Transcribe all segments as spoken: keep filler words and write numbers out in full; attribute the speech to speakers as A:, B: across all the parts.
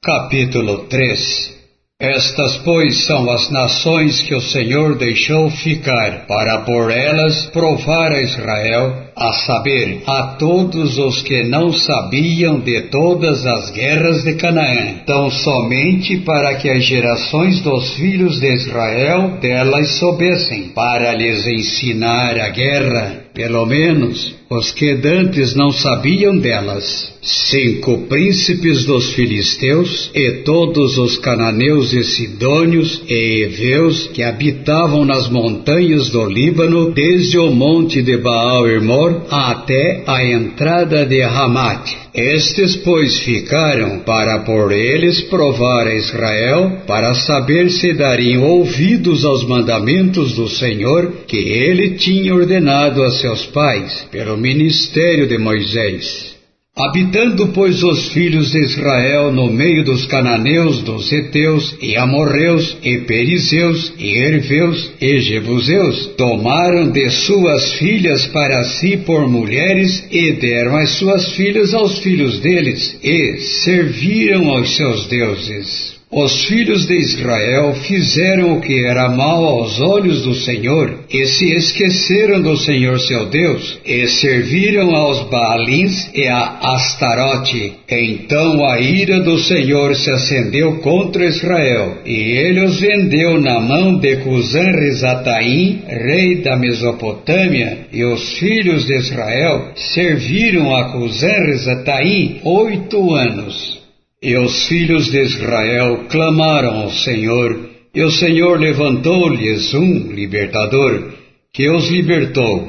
A: Capítulo três. Estas, pois, são as nações que o Senhor deixou ficar, para por elas provar a Israel, a saber, a todos os que não sabiam de todas as guerras de Canaã, tão somente para que as gerações dos filhos de Israel delas soubessem, para lhes ensinar a guerra, pelo menos os que dantes não sabiam delas. Cinco príncipes dos filisteus e todos os cananeus e sidônios e heveus que habitavam nas montanhas do Líbano, desde o monte de Baal-Hermon até a entrada de Ramate. Estes, pois, ficaram para por eles provar a Israel, para saber se dariam ouvidos aos mandamentos do Senhor que ele tinha ordenado a seus pais, pelo ministério de Moisés. Habitando, pois, os filhos de Israel no meio dos cananeus, dos heteus, e amorreus, e perizeus, e herveus, e jebuseus, tomaram de suas filhas para si por mulheres, e deram as suas filhas aos filhos deles, e serviram aos seus deuses. Os filhos de Israel fizeram o que era mal aos olhos do Senhor, e se esqueceram do Senhor seu Deus, e serviram aos Baalins e a Astarote. Então a ira do Senhor se acendeu contra Israel, e ele os vendeu na mão de Cusã-Risataim, rei da Mesopotâmia, e os filhos de Israel serviram a Cusã-Risataim oito anos. E os filhos de Israel clamaram ao Senhor, e o Senhor levantou-lhes um libertador, que os libertou,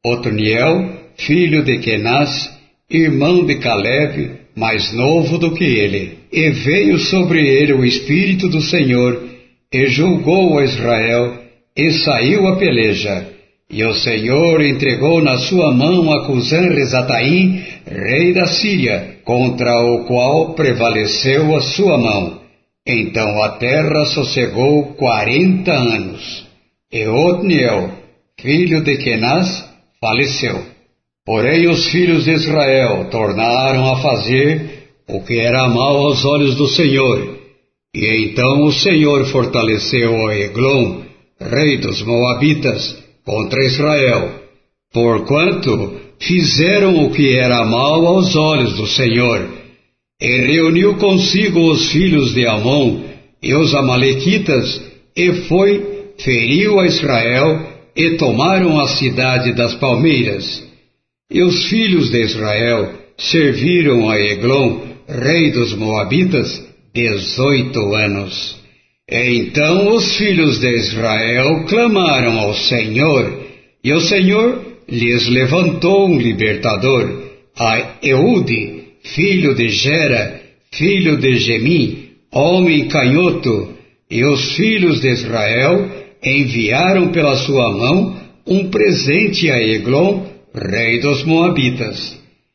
A: Otniel, filho de Kenaz, irmão de Caleb, mais novo do que ele. E veio sobre ele o Espírito do Senhor, e julgou a Israel, e saiu a peleja. E o Senhor entregou na sua mão a Cusã-Risataim, rei da Síria, contra o qual prevaleceu a sua mão. Então a terra sossegou quarenta anos. E Otniel, filho de Kenaz, faleceu. Porém os filhos de Israel tornaram a fazer o que era mal aos olhos do Senhor. E então o Senhor fortaleceu a Eglon, rei dos Moabitas, contra Israel, porquanto fizeram o que era mal aos olhos do Senhor. E reuniu consigo os filhos de Amon e os amalequitas, e foi, feriu a Israel, e tomaram a cidade das palmeiras. E os filhos de Israel serviram a Eglon, rei dos Moabitas, dezoito anos. Então os filhos de Israel clamaram ao Senhor, e o Senhor lhes levantou um libertador, a Eude, filho de Gera, filho de Gemim, homem canhoto, e os filhos de Israel enviaram pela sua mão um presente a Eglon, rei dos Moabitas.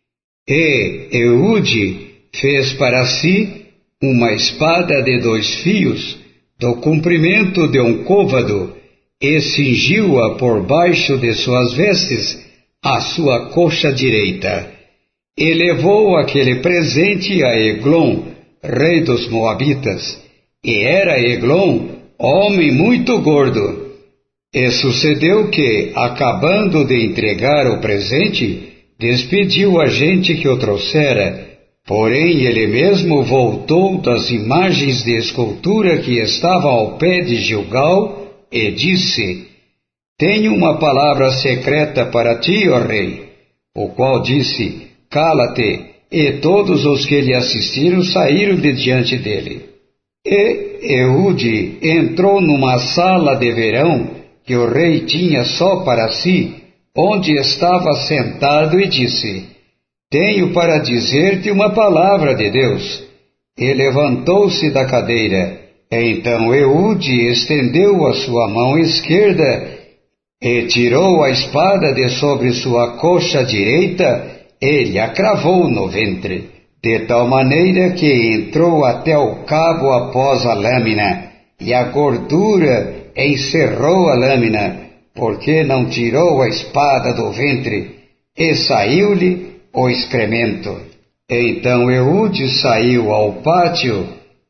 A: E Eude fez para si uma espada de dois fios, do comprimento de um côvado, e cingiu-a por baixo de suas vestes, à sua coxa direita. E levou aquele presente a Eglon, rei dos Moabitas, e era Eglon homem muito gordo. E sucedeu que, acabando de entregar o presente, despediu a gente que o trouxera. Porém ele mesmo voltou das imagens de escultura que estavam ao pé de Gilgal, e disse: Tenho uma palavra secreta para ti, ó rei. O qual disse: Cala-te. E todos os que lhe assistiram saíram de diante dele. E Eude entrou numa sala de verão que o rei tinha só para si, onde estava sentado, e disse: Tenho para dizer-te uma palavra de Deus. E levantou-se da cadeira. Então Eude estendeu a sua mão esquerda e tirou a espada de sobre sua coxa direita e lhe a cravou no ventre, de tal maneira que entrou até o cabo após a lâmina, e a gordura encerrou a lâmina, porque não tirou a espada do ventre, e saiu-lhe o excremento. Então Eude saiu ao pátio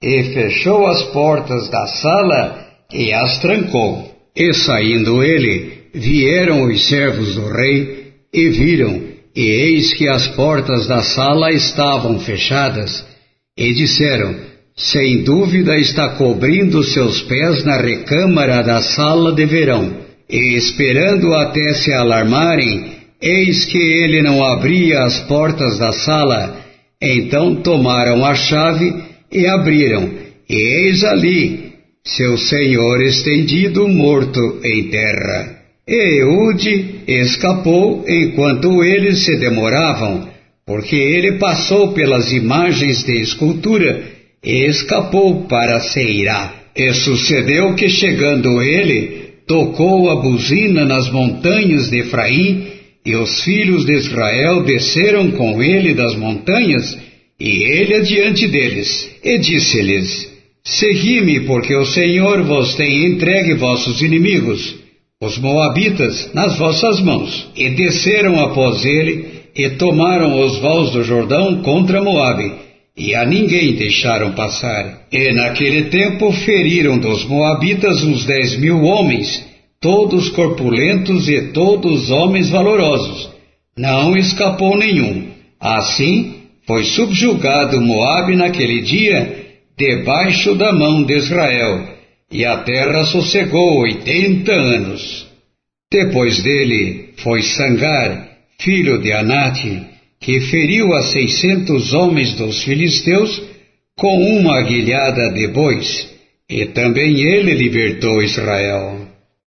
A: e fechou as portas da sala e as trancou. E saindo ele, vieram os servos do rei e viram, e eis que as portas da sala estavam fechadas, e disseram: sem dúvida está cobrindo seus pés na recâmara da sala de verão. E esperando até se alarmarem, eis que ele não abria as portas da sala. Então tomaram a chave e abriram, e eis ali seu senhor estendido, morto em terra. E Eude escapou enquanto eles se demoravam, porque ele passou pelas imagens de escultura e escapou para Seirá. E sucedeu que, chegando ele, tocou a buzina nas montanhas de Efraim, e os filhos de Israel desceram com ele das montanhas, e ele adiante deles. E disse-lhes: segui-me, porque o Senhor vos tem entregue vossos inimigos, os moabitas, nas vossas mãos. E desceram após ele, e tomaram os vãos do Jordão contra Moabe, e a ninguém deixaram passar. E naquele tempo feriram dos moabitas uns dez mil homens, todos corpulentos e todos homens valorosos. Não escapou nenhum. Assim foi subjugado Moabe naquele dia, debaixo da mão de Israel, e a terra sossegou oitenta anos. Depois dele foi Sangar, filho de Anate, que feriu a seiscentos homens dos filisteus com uma aguilhada de bois, e também ele libertou Israel.